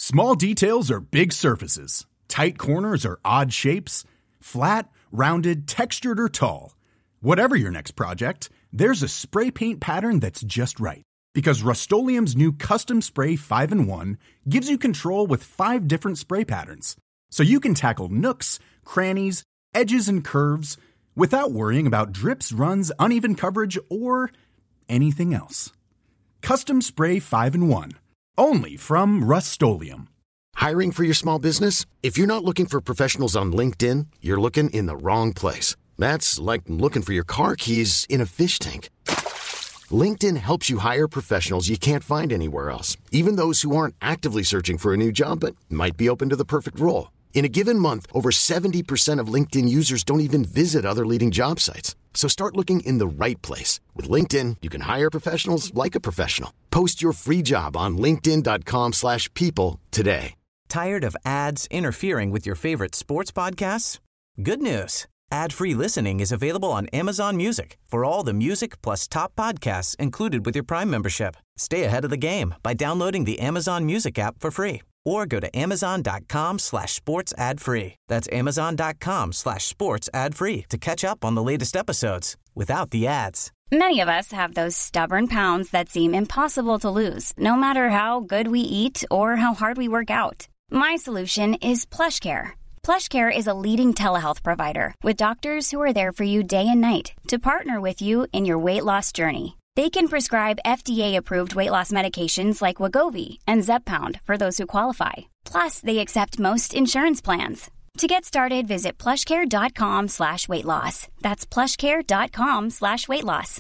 Small details are big surfaces. Tight corners are odd shapes. Flat, rounded, textured, or tall. Whatever your next project, there's a spray paint pattern that's just right. Because Rust-Oleum's new Custom Spray 5-in-1 gives you control with 5 different spray patterns. So you can tackle nooks, crannies, edges, and curves without worrying about drips, runs, uneven coverage, or anything else. Custom Spray 5-in-1. Only from Rust-Oleum. Hiring for your small business? If you're not looking for professionals on LinkedIn, you're looking in the wrong place. That's like looking for your car keys in a fish tank. LinkedIn helps you hire professionals you can't find anywhere else, even those who aren't actively searching for a new job but might be open to the perfect role. In a given month, over 70% of LinkedIn users don't even visit other leading job sites. So start looking in the right place. With LinkedIn, you can hire professionals like a professional. Post your free job on linkedin.com/people today. Tired of ads interfering with your favorite sports podcasts? Good news. Ad-free listening is available on Amazon Music for all the music plus top podcasts included with your Prime membership. Stay ahead of the game by downloading the Amazon Music app for free or go to amazon.com/sports ad free. That's amazon.com/sports ad free to catch up on the latest episodes without the ads. Many of us have those stubborn pounds that seem impossible to lose, no matter how good we eat or how hard we work out. My solution is PlushCare. PlushCare is a leading telehealth provider with doctors who are there for you day and night to partner with you in your weight loss journey. They can prescribe FDA-approved weight loss medications like Wegovy and Zepbound for those who qualify. Plus, they accept most insurance plans. To get started, visit plushcare.com/weight loss. That's plushcare.com/weight loss.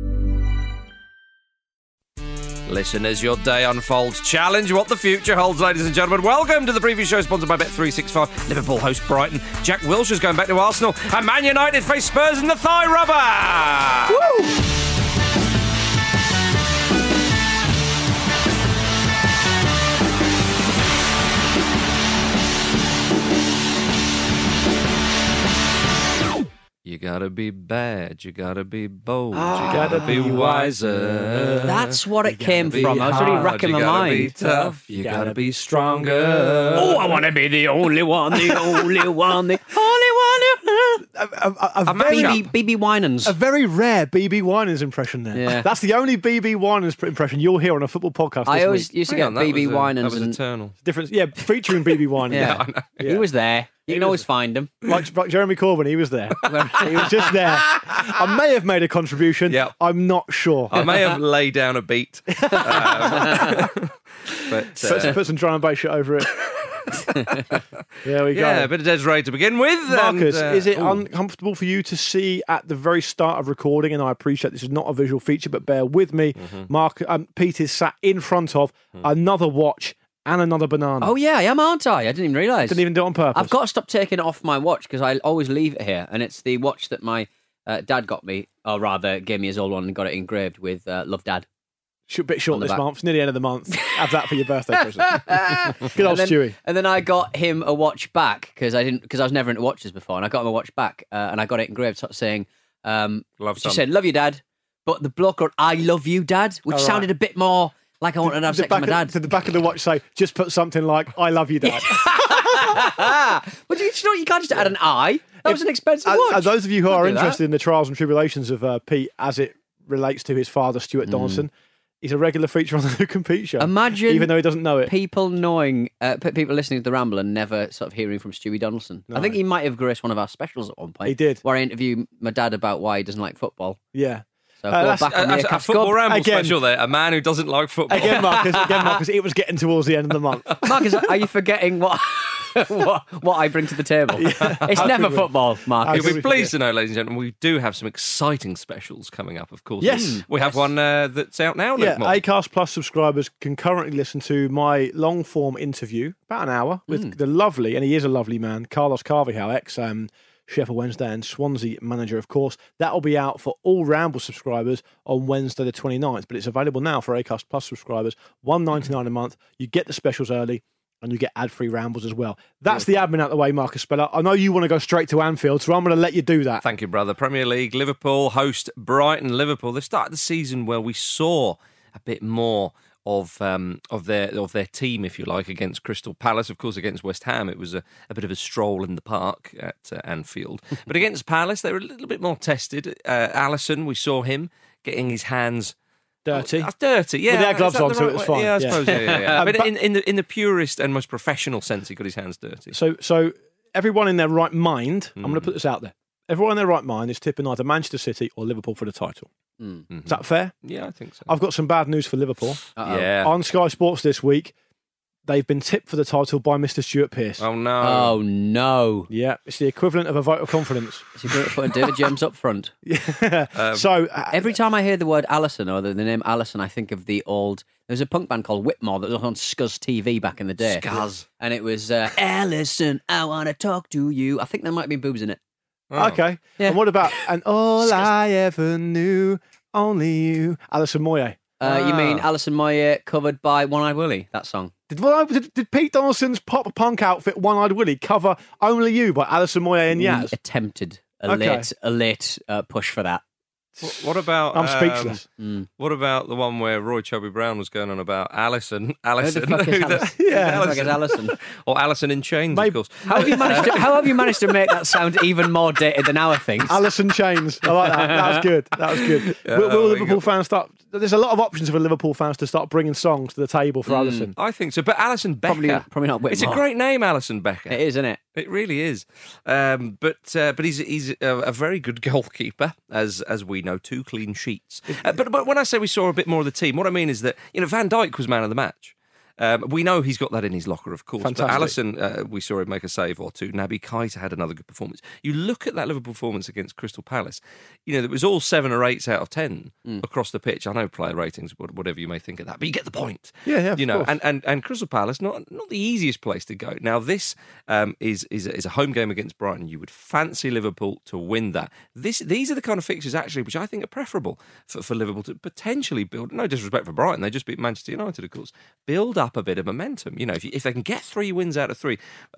Listen as your day unfolds. Challenge what the future holds, ladies and gentlemen. Welcome to the preview show sponsored by Bet365. Liverpool host Brighton. Jack Wilshere's going back to Arsenal. And Man United face Spurs in the thigh rubber. Woo! You gotta be bad, you gotta be bold, you gotta be wiser. That's what it came from. I was really racking my mind. You gotta be tough, you gotta be stronger. Oh, I want to be the only one, the only one, the only one. BB Winans. A very rare BB Winans impression there. Yeah. That's the only BB Winans impression you'll hear on a football podcast this I always week. used to get BB Winans. That was eternal. Difference, yeah, featuring BB Winans. Yeah. He was there. You can always find him. Like Jeremy Corbyn, he was there. He was just there. I may have made a contribution. Yep. I'm not sure. I may have laid down a beat. But put some drum and bass shit over it. There we go. Yeah, a bit of Desiree to begin with. Marcus, and, is it uncomfortable for you to see at the very start of recording, and I appreciate this is not a visual feature, but bear with me, Pete is sat in front of another watch and another banana. Oh, yeah, I am, aren't I? I didn't even realise. Didn't even do it on purpose. I've got to stop taking it off my watch because I always leave it here. And it's the watch that my dad got me, or rather gave me his old one and got it engraved with Love Dad. A bit short this month. It's near the end of the month. Have that for your birthday present. Good old Stewie. And then I got him a watch back because I was never into watches before, and I got him a watch back and I got it engraved saying, she said, "Love you, Dad," but the bloke wrote, "I love you, Dad," which sounded a bit more like I wanted to have sex with my dad. To the back of the watch say, just put something like, "I love you, Dad." But you can't just add an I. That was an expensive watch. Those of you who are interested in the trials and tribulations of Pete as it relates to his father, Stuart Donaldson, he's a regular feature on the Luke and Pete show. Imagine, even though he doesn't know it, people knowing, people listening to the Ramble and never sort of hearing from Stewie Donaldson. No. I think he might have graced one of our specials at one point. He did, where I interviewed my dad about why he doesn't like football. Yeah. So go back on a football ramble special there. A man who doesn't like football. Again, Marcus, it was getting towards the end of the month. Marcus, are you forgetting what I bring to the table? Yeah. It's never football, Marcus. You'll be pleased to know, ladies and gentlemen, we do have some exciting specials coming up, of course. Yes. We have one that's out now. Yeah, Acast Plus subscribers can currently listen to my long-form interview, about an hour, with the lovely, and he is a lovely man, Carlos Carvajal, Sheffield Wednesday and Swansea manager, of course. That'll be out for all Ramble subscribers on Wednesday the 29th, but it's available now for Acast Plus subscribers, $1.99 a month. You get the specials early and you get ad-free Rambles as well. That's the admin out the way, Marcus Speller. I know you want to go straight to Anfield, so I'm going to let you do that. Thank you, brother. Premier League, Liverpool host Brighton. Liverpool, they started the season where we saw a bit more of their team, if you like, against Crystal Palace. Of course, against West Ham, it was a bit of a stroll in the park at Anfield. But against Palace, they were a little bit more tested. Alisson, we saw him getting his hands dirty. Dirty, yeah. With their gloves on, so it was fine. Yeah, I suppose. Yeah. But in the purest and most professional sense, he got his hands dirty. So everyone in their right mind, I'm going to put this out there. Everyone in their right mind is tipping either Manchester City or Liverpool for the title. Mm-hmm. Is that fair? Yeah, I think so. I've got some bad news for Liverpool. Yeah. On Sky Sports this week, they've been tipped for the title by Mr. Stuart Pearce. Oh, no. Oh, no. Yeah, it's the equivalent of a vote of confidence. Is he going to put David James up front? Yeah. Every time I hear the word Alisson or the name Alisson, I think of the old... There's a punk band called Whitmore that was on Scuzz TV back in the day. Scuzz. And it was, Alisson, I want to talk to you. I think there might be boobs in it. Oh. Okay. Yeah. And what about and all I ever knew, only you, Alison Moyet? You mean Alison Moyet covered by One Eyed Willie? That song. Did Pete Donaldson's pop punk outfit One Eyed Willie cover Only You by Alison Moyet and Yaz? We attempted a late push for that. What about... I'm speechless. What about the one where Roy Chubby Brown was going on about Alison? Who the fuck is Alison? Yeah. Who the fuck is Alison? Or Alison in Chains, of course. How have you managed to make that sound even more dated than our things? Alison Chains. I like that. That was good. That was good. Will Liverpool fans start... There's a lot of options for Liverpool fans to start bringing songs to the table for Alison. I think so. But Alison Becker... Probably not Whitmore. It's a great name, Alison Becker. It is, isn't it? It really is. But he's a very good goalkeeper, as we know, 2 clean sheets. But when I say we saw a bit more of the team, what I mean is that Van Dijk was man of the match. We know he's got that in his locker, of course. Fantastic. But Alisson, we saw him make a save or two. Naby Keita had another good performance. You look at that Liverpool performance against Crystal Palace, it was all 7 or 8 out of 10 across the pitch. I know player ratings, whatever you may think of that, but you get the point. Yeah, of course. And Crystal Palace, not the easiest place to go. Now, this is a home game against Brighton. You would fancy Liverpool to win that. These are the kind of fixtures, actually, which I think are preferable for Liverpool to potentially build. No disrespect for Brighton, they just beat Manchester United, of course. Build up a bit of momentum. If they can get 3 wins out of 3,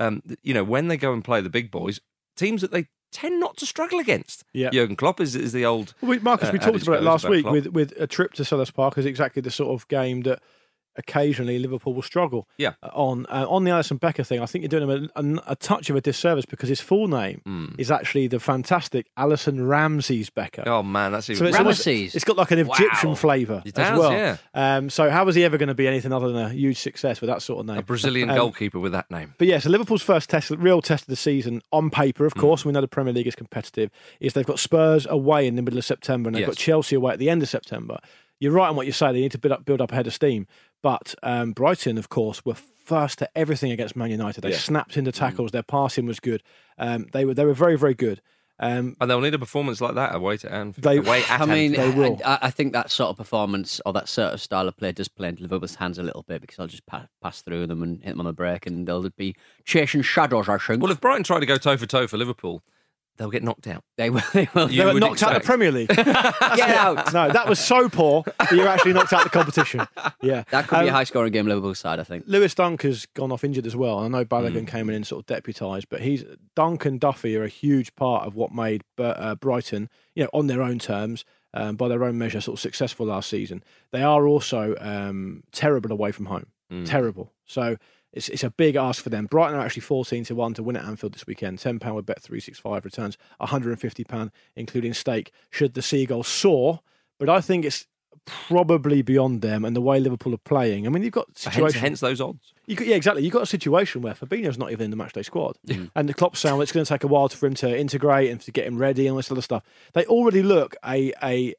when they go and play the big boys, teams that they tend not to struggle against. Yeah. Jurgen Klopp is the old... Marcus, we talked about it last week Klopp. with a trip to Selhurst Park is exactly the sort of game that occasionally Liverpool will struggle on the Alison Becker thing. I think you're doing him a touch of a disservice because his full name is actually the fantastic Alison Ramses Becker. Oh man, that's even Ramses. It's got like an Egyptian flavour as well. Yeah. So how was he ever going to be anything other than a huge success with that sort of name? A Brazilian goalkeeper with that name. But yeah, so Liverpool's first real test of the season on paper, of course, we know the Premier League is competitive, is they've got Spurs away in the middle of September and they've got Chelsea away at the end of September. You're right on what you say, they need to build up a head of steam. But Brighton, of course, were first to everything against Man United. They snapped into tackles. Their passing was good. They were very, very good. And they'll need a performance like that away to Anfield. They will. I think that sort of performance or that sort of style of play does play into Liverpool's hands a little bit because I'll just pass through them and hit them on the break and they'll be chasing shadows, I think. Well, if Brighton try to go toe-for-toe for Liverpool, they'll get knocked out. They will. They were knocked out of the Premier League. Get out. No, that was so poor that you're actually knocked out of the competition. Yeah. That could be a high-scoring game Liverpool side, I think. Lewis Dunk has gone off injured as well. I know Balogun came in and sort of deputised, but Dunk and Duffy are a huge part of what made Brighton, on their own terms, by their own measure, sort of successful last season. They are also terrible away from home. Terrible. So it's a big ask for them. Brighton are actually 14-1 to win at Anfield this weekend. £10 with Bet365 returns £150, including stake, should the Seagulls soar. But I think it's probably beyond them and the way Liverpool are playing. I mean, you've got situations... Hence those odds. Exactly. You've got a situation where Fabinho's not even in the matchday squad. And the Klopp saying it's going to take a while for him to integrate and to get him ready and all this other stuff. They already look a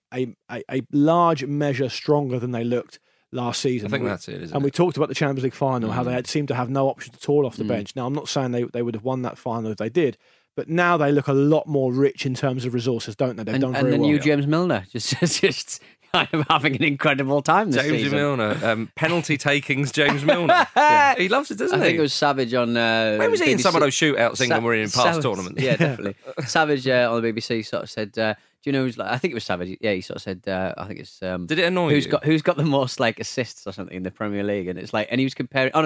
large measure stronger than they looked last season. I think that's it, isn't and it? we talked about the Champions League final, how they seemed to have no options at all off the bench. Now, I'm not saying they would have won that final if they did, but now they look a lot more rich in terms of resources, don't they? They've done very well. And the new James Milner, just kind of having an incredible time this season. James Milner, penalty takings, James Milner. He loves it, doesn't he? I think it was Savage on... when was he in some of those shootouts England were in past tournaments? Yeah, definitely. Savage on the BBC sort of said... do you know who's like? I think it was Savage. Yeah, he sort of said. I think it's. Did it annoy you? Who's got the most assists or something in the Premier League? And it's like, and he was comparing. Oh no,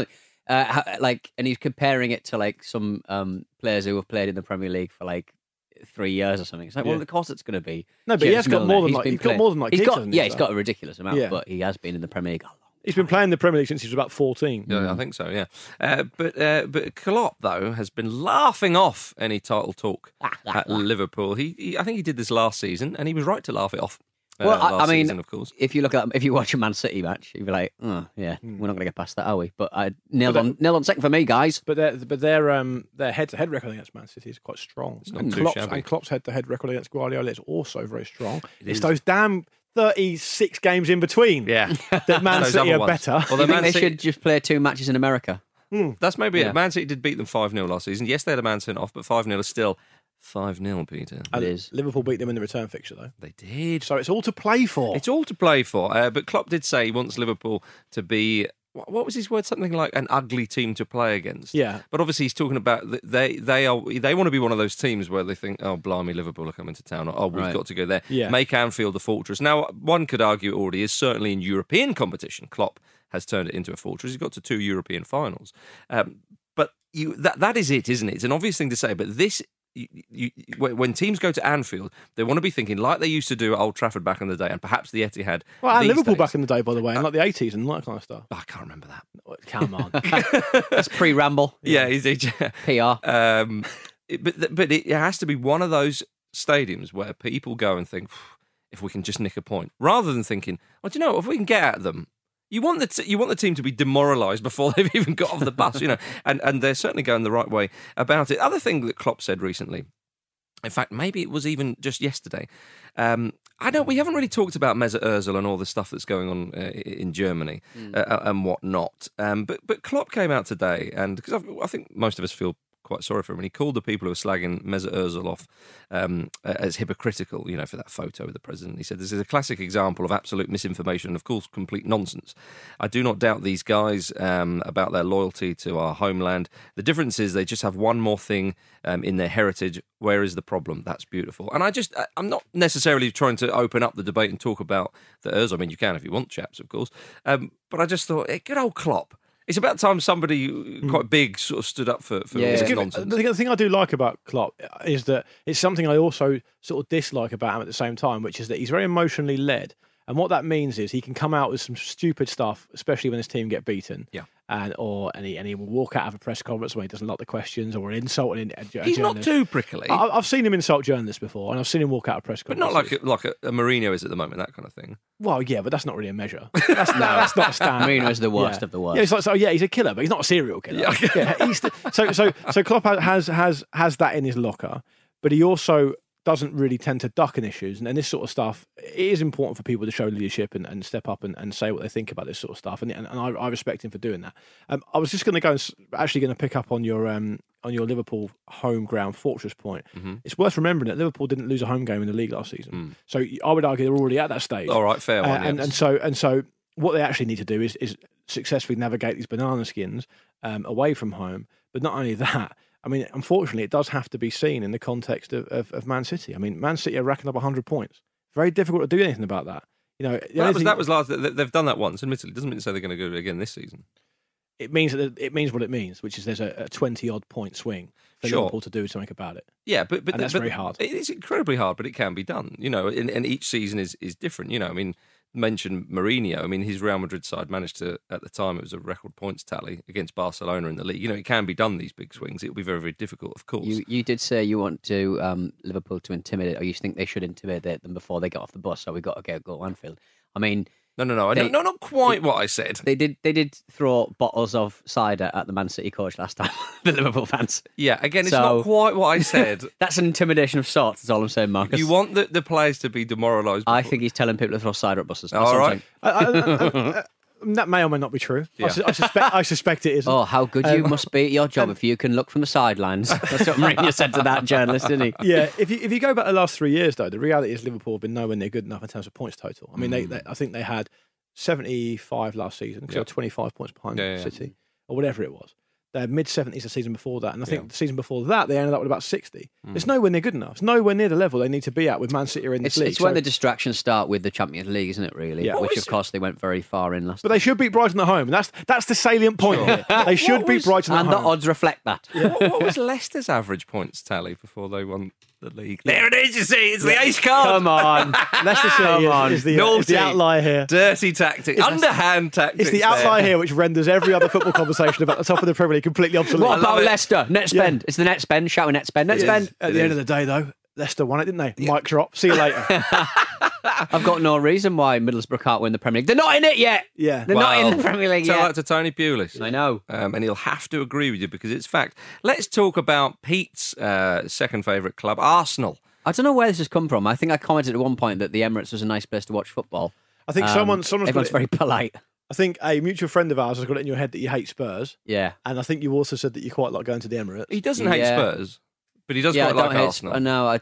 and he's comparing it to some players who have played in the Premier League for 3 years or something. It's like, well, of course it's going to be. No, but James he has got more than he's got more than he's got a ridiculous amount, but he has been in the Premier League a long He's been playing the Premier League since he was about 14. Yeah, I think so, yeah. But Klopp, though, has been laughing off any title talk at Liverpool. I think he did this last season, and he was right to laugh it off. Well, I mean, season, of course. if you watch a Man City match, you'd be like, oh, yeah, we're not going to get past that, are we? But nil on second for me, guys. But their head-to-head record against Man City is quite strong. It's not too shabby. And Klopp's head-to-head record against Guardiola is also very strong. It's those damn 36 games in between that Man City are better. Well, I think they should just play 2 matches in America. That's maybe it. Man City did beat them 5-0 last season. Yes, they had a man sent off, but 5-0 is still 5-0, Peter. It is. Liverpool beat them in the return fixture, though. They did. So it's all to play for. It's all to play for. But Klopp did say he wants Liverpool to be... What was his word? Something like an ugly team to play against. Yeah. But obviously he's talking about they want to be one of those teams where they think, oh, blimey, Liverpool are coming to town. Or, oh, we've got to go there. Yeah. Make Anfield a fortress. Now, one could argue it already is, certainly in European competition. Klopp has turned it into a fortress. He's got to 2 European finals. But that is it, isn't it? It's an obvious thing to say, but this... when teams go to Anfield, they want to be thinking like they used to do at Old Trafford back in the day, and perhaps the Etihad. Well, and Liverpool back in the day, by the way, in like the 80s and that kind of stuff. I can't remember that. Come on, that's pre-ramble. Yeah, he's PR. But it has to be one of those stadiums where people go and think, if we can just nick a point, rather than thinking, well, do you know, if we can get at them. You want the team to be demoralised before they've even got off the bus, and they're certainly going the right way about it. Other thing that Klopp said recently, in fact, maybe it was even just yesterday. We haven't really talked about Mesut Ozil and all the stuff that's going on in Germany and whatnot. But Klopp came out today, and because I think most of us feel quite sorry for him, and he called the people who were slagging Mesut Ozil off as hypocritical, for that photo with the president. He said, this is a classic example of absolute misinformation and, of course, complete nonsense. I do not doubt these guys about their loyalty to our homeland. The difference is they just have one more thing in their heritage. Where is the problem? That's beautiful. And I'm not necessarily trying to open up the debate and talk about the Ozil. I mean, you can if you want, chaps, of course. But I just thought, good old Klopp. It's about time somebody quite big sort of stood up for this nonsense. The thing I do like about Klopp is that it's something I also sort of dislike about him at the same time, which is that he's very emotionally led. And what that means is he can come out with some stupid stuff, especially when his team get beaten. Yeah. And he will walk out of a press conference when he doesn't like the questions or insult a journalist. He's not too prickly. I've seen him insult journalists before, and I've seen him walk out of press conferences. But not like a Mourinho is at the moment, that kind of thing. Well, yeah, but that's not really a measure. That's not a standard. Mourinho's the worst of the worst. Yeah, it's like, he's a killer, but he's not a serial killer. So Klopp has that in his locker, but he also doesn't really tend to duck in issues, and this sort of stuff, it is important for people to show leadership and step up and say what they think about this sort of stuff, and I respect him for doing that. I was just going to go and actually going to pick up on your Liverpool home ground fortress point. Mm-hmm. It's worth remembering that Liverpool didn't lose a home game in the league last season, so I would argue they're already at that stage. All right, fair one. And so what they actually need to do is successfully navigate these banana skins away from home. But not only that, I mean, unfortunately, it does have to be seen in the context of Man City. I mean, Man City are racking up 100 points. Very difficult to do anything about that. That was last. They've done that once. Admittedly, it doesn't mean to say they're going to do it again this season. It means what it means, which is there's a 20-odd point swing for Liverpool to do something about it. Yeah, but that's very hard. It's incredibly hard, but it can be done. And each season is different. I mean, mention Mourinho. I mean, his Real Madrid side managed to, at the time, it was a record points tally against Barcelona in the league. It can be done, these big swings. It'll be very, very difficult, of course. You did say you want to Liverpool to intimidate, or you think they should intimidate them before they get off the bus, so we got to go Anfield. I mean... No, not quite what I said. They did throw bottles of cider at the Man City coach last time, the Liverpool fans. Yeah, again, it's not quite what I said. That's an intimidation of sorts, that's all I'm saying, Marcus. You want the players to be demoralised. I think he's telling people to throw cider at buses. All right. That may or may not be true. Yeah. I suspect it isn't. Oh, how good you must be at your job if you can look from the sidelines. That's what Mourinho said to that journalist, didn't he? Yeah, if you go back the last 3 years, though, the reality is Liverpool have been nowhere near good enough in terms of points total. I mean, I think they had 75 last season, because they were 25 points behind City, or whatever it was. They had mid-70s the season before that, and I think the season before that, they ended up with about 60. It's nowhere near good enough. It's nowhere near the level they need to be at with Man City in this league. It's when the distractions start with the Champions League, isn't it, really? Yeah. Which, of course, they went very far in last But they should beat Brighton at home, and that's the salient point here. They should beat Brighton at home. And the odds reflect that. Yeah. What was Leicester's average points tally before they won the league. There it is, you see. It's the ace card. Come on. Leicester City is the outlier here. Dirty tactic. Underhand tactic. It's the outlier here which renders every other football conversation about the top of the Premier League completely obsolete. What about Leicester? Net spend. It's the net spend. Shouting net spend. Net spend. At the end of the day, though, Leicester won it, didn't they? Mic drop. See you later. I've got no reason why Middlesbrough can't win the Premier League. They're not in it yet. Yeah. They're not in the Premier League Tell yet. that to Tony Pulis. I know. And he'll have to agree with you because it's fact. Let's talk about Pete's second favourite club, Arsenal. I don't know where this has come from. I think I commented at one point that the Emirates was a nice place to watch football. I think everyone's very polite. I think a mutual friend of ours has got it in your head that you hate Spurs. Yeah. And I think you also said that you quite like going to the Emirates. He doesn't hate Spurs, but he does quite like Arsenal. No.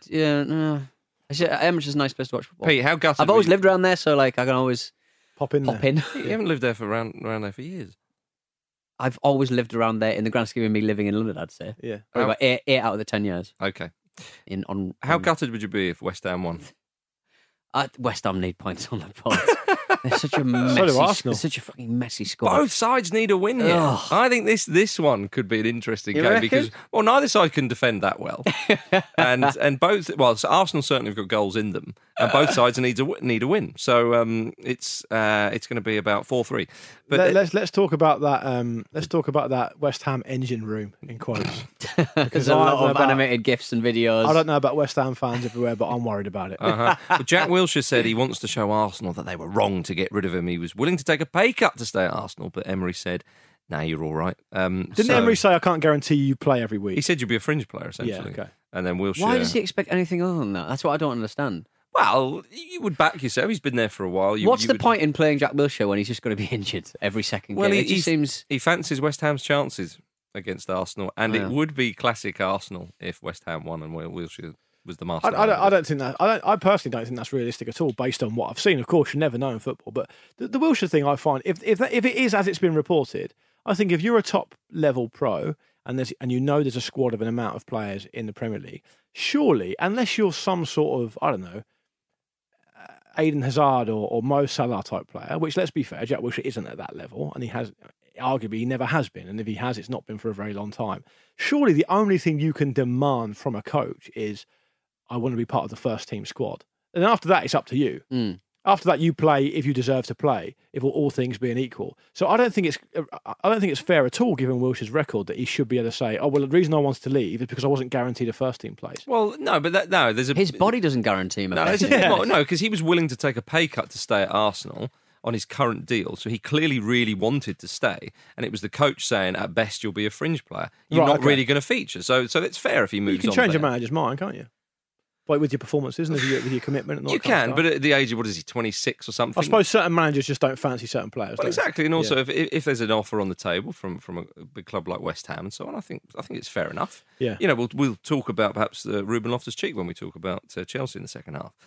Emirates is a nice place to watch football. Pete, how gutted I've always lived around there, so like I can always pop in. You haven't lived there around there for years. I've always lived around there in the grand scheme of me living in London, I'd say. Yeah. Probably about 8 out of the 10 years. Okay. How gutted would you be if West Ham won? West Ham need points on the board. They're such a messy, such a fucking messy squad. Both sides need a win here. Ugh. I think this one could be an interesting game because neither side can defend that well, and both. Well, so Arsenal certainly have got goals in them, and both sides need a win. So it's going to be about 4-3. But let's talk about that. Let's talk about that West Ham engine room in quotes. There's a lot of animated GIFs and videos. I don't know about West Ham fans everywhere, but I'm worried about it. But Jack Wilshere said he wants to show Arsenal that they were wrong to get rid of him. He was willing to take a pay cut to stay at Arsenal, but Emery said, "Nah, you're all right." Didn't Emery say, "I can't guarantee you play every week"? He said you'd be a fringe player, essentially. Yeah, okay. And then Wilshere. Why does he expect anything other than that? That's what I don't understand. Well, you would back yourself. He's been there for a while. What's the point in playing Jack Wilshere when he's just going to be injured every second game? He fancies West Ham's chances against Arsenal, and it would be classic Arsenal if West Ham won and Wilshere was the master. I don't think that. I personally don't think that's realistic at all, based on what I've seen. Of course, you never know in football, but the Wilshere thing, I find, if it is as it's been reported, I think if you're a top level pro and there's a squad of an amount of players in the Premier League, surely, unless you're some sort of, I don't know, Eden Hazard or Mo Salah type player, which, let's be fair, Jack Wilshere isn't at that level, and arguably he never has been, and if he has, it's not been for a very long time. Surely the only thing you can demand from a coach is, I want to be part of the first team squad. And after that, it's up to you. After that, you play if you deserve to play, if all things being equal. So I don't think it's fair at all, given Wilshere's record, that he should be able to say, "Oh well, the reason I wanted to leave is because I wasn't guaranteed a first team place." Well, no, but his body doesn't guarantee him. No, because he was willing to take a pay cut to stay at Arsenal on his current deal, so he clearly really wanted to stay, and it was the coach saying, "At best, you'll be a fringe player. You're not really going to feature." So it's fair if he moves on. You can change a manager's mind, can't you? Like with your performances and with your commitment and all you can, but at the age of, 26 or something? I suppose certain managers just don't fancy certain players. Well, exactly, and also if there's an offer on the table from a big club like West Ham and so on, I think it's fair enough. Yeah, we'll talk about perhaps Ruben Loftus-Cheek when we talk about Chelsea in the second half.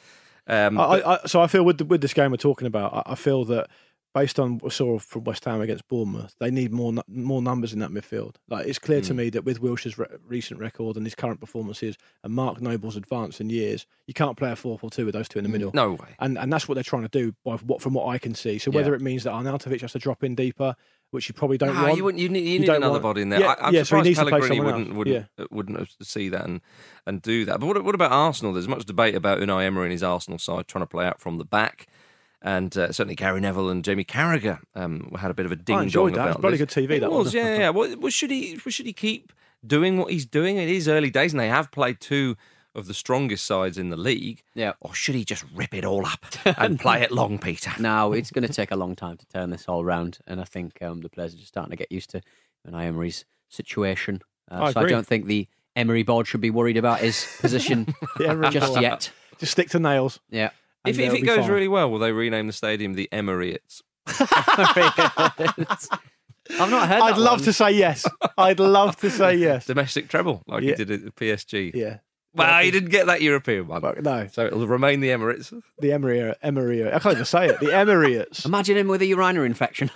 So I feel with this game we're talking about, I feel that based on what we saw from West Ham against Bournemouth, they need more numbers in that midfield. Like, it's clear to me that with Wilshere's recent record and his current performances and Mark Noble's advance in years, you can't play a 4-4-2 with those two in the middle. No way. And that's what they're trying to do from what I can see. So whether it means that Arnautovic has to drop in deeper, which you probably don't want. You need another body in there. I'm surprised so he needs Pellegrini wouldn't see that and do that. But what about Arsenal? There's much debate about Unai Emery and his Arsenal side trying to play out from the back. And certainly Gary Neville and Jamie Carragher had a bit of a ding-dong about this. It's bloody good TV, that was. Yeah. Well, should he keep doing what he's doing? It is early days, and they have played two of the strongest sides in the league. Yeah. Or should he just rip it all up and play it long, Peter? No, it's going to take a long time to turn this all around, and I think the players are just starting to get used to Unai Emery's situation. I don't think the Emery board should be worried about his position just yet. Just stick to nails. Yeah. If it goes really well, will they rename the stadium the Emirates? I've not heard that. I'd love to say yes. I'd love to say yes. Domestic treble, like he did at PSG. Yeah. Well, he didn't get that European one. No. So it'll remain the Emirates. The Emery. I can't even say it. The Emirates. Imagine him with a urinary infection.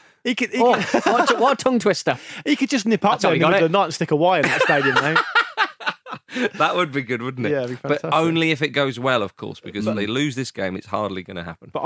What a tongue twister. He could just nip up there in the night and stick a wire in that stadium, mate. That would be good, wouldn't it? Yeah, it'd be fantastic. But only if it goes well, of course, because if they lose this game, it's hardly going to happen. But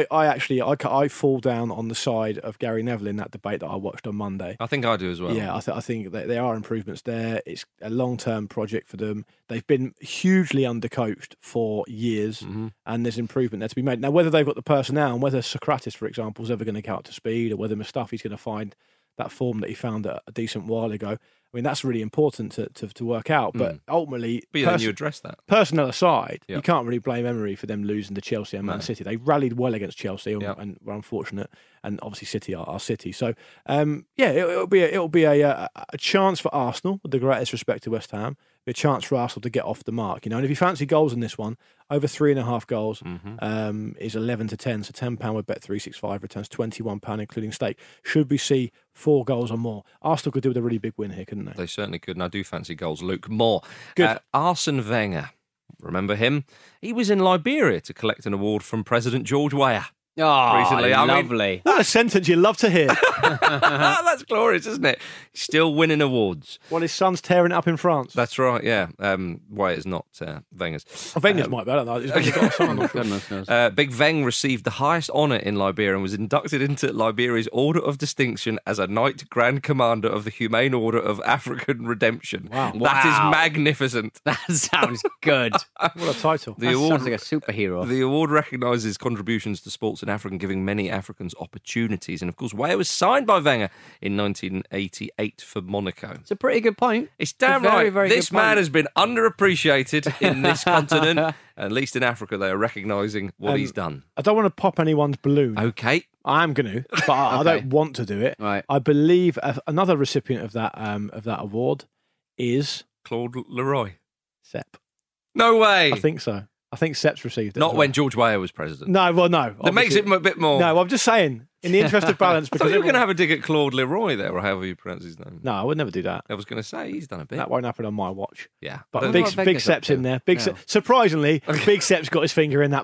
I fall down on the side of Gary Neville in that debate that I watched on Monday. I think I do as well. Yeah, I think that there are improvements there. It's a long-term project for them. They've been hugely undercoached for years, and there's improvement there to be made. Now, whether they've got the personnel and whether Socrates, for example, is ever going to get up to speed, or whether Mustafi's going to find that form that he found a decent while ago, I mean, that's really important to work out. But ultimately, then you address that. Personnel aside, you can't really blame Emery for them losing to Chelsea and Man City. They rallied well against Chelsea and were unfortunate. And obviously, City are City. So, it'll be a chance for Arsenal, with the greatest respect to West Ham, a chance for Arsenal to get off the mark. And if you fancy goals in this one, over 3.5 goals is 11 to 10. So £10 with Bet365 returns £21, including stake. Should we see 4 goals or more? Arsenal could do with a really big win here, couldn't they? They certainly could, and I do fancy goals. Luke, more. Good. Arsene Wenger, remember him? He was in Liberia to collect an award from President George Weah. Oh, recently. lovely. What a sentence you love to hear. That's glorious, isn't it? Still winning awards. Well, his son's tearing it up in France. That's right, yeah. Weah's not Wenger's. Wenger's might be. I don't know. He's got a son, I'm not sure. Goodness knows. Big Weng received the highest honour in Liberia and was inducted into Liberia's Order of Distinction as a Knight Grand Commander of the Humane Order of African Redemption. Wow. That is magnificent. That sounds good. What a title. That sounds like a superhero. The award recognises contributions to sports in Africa, giving many Africans opportunities. And of course, Weah was signed by Wenger in 1988 for Monaco. It's a pretty good point. It's damn very, right. very This good point. man has been underappreciated in this continent. At least in Africa, they are recognising what he's done. I don't want to pop anyone's balloon. Okay. I am going to, but I don't want to do it. Right. I believe another recipient of that award is Claude Leroy. Sepp. No way. I think so. I think Sepp's received it. Not as well. when George Weah was president. No, well, no. That makes it a bit more. No, I'm just saying, in the interest of balance, I thought because you were going to have a dig at Claude Leroy there, or however you pronounce his name. No, I would never do that. I was going to say he's done a bit. That won't happen on my watch. Yeah, But don't big, know what big Wenger's up Sepp's to. in there. Surprisingly, Big Sepp's got his finger in that